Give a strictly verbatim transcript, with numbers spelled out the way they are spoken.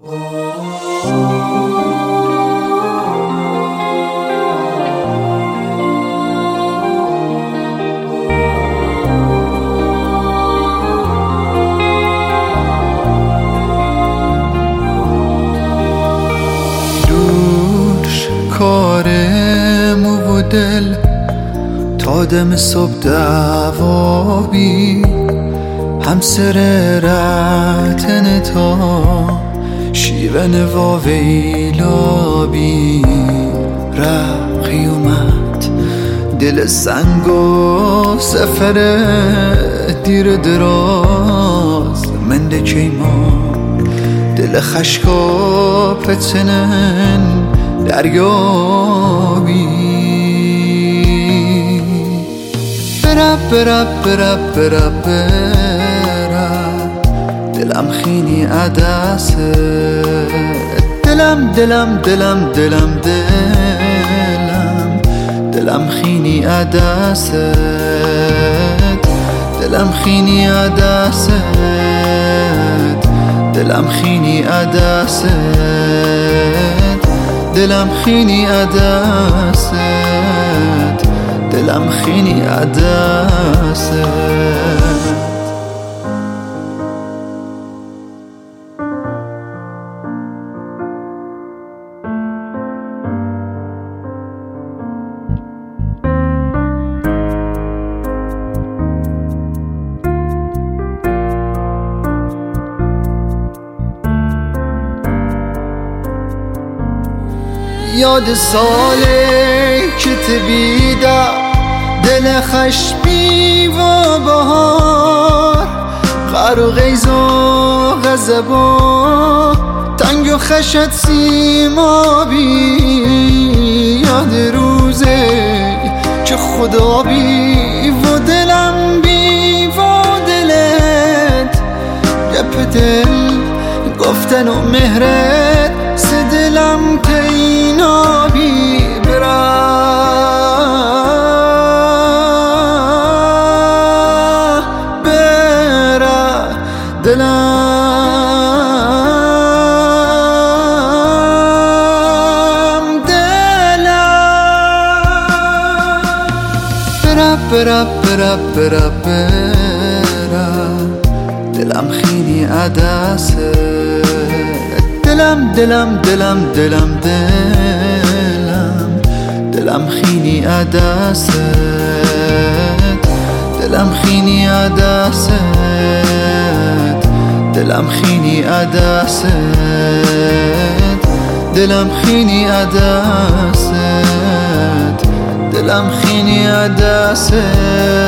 کار مو و دل تا دم صبح دوابی همسر رتن تا شیون واویلابی رقی اومد دل سنگ و سفر دیر دراز منده کیما دل خشکا پتنن دریابی برب برب برب برب برب دلم خینی عدسه دلم دلم دلم دلم دلم دلم خینی عدسه دلم خینی عدسه دلم خینی عدسه دلم خینی عدست دلم خینی عدست یاد ساله که تبیده دل خشبی و بهار غر و غیز و غضب و تنگ و خشت سیمابی یاد روزه که خدا بی و دلم بی و دلت گپ دل گفتن و مهرت سه دلم تینابی برا برا دلم دلم برا برا برا برا دلم خیلی عدسه دلم دلم دلم دلم دلم دلم خینی عدست دلم خینی عدست دلم خینی عدست دلم خینی عدست دلم خینی عدست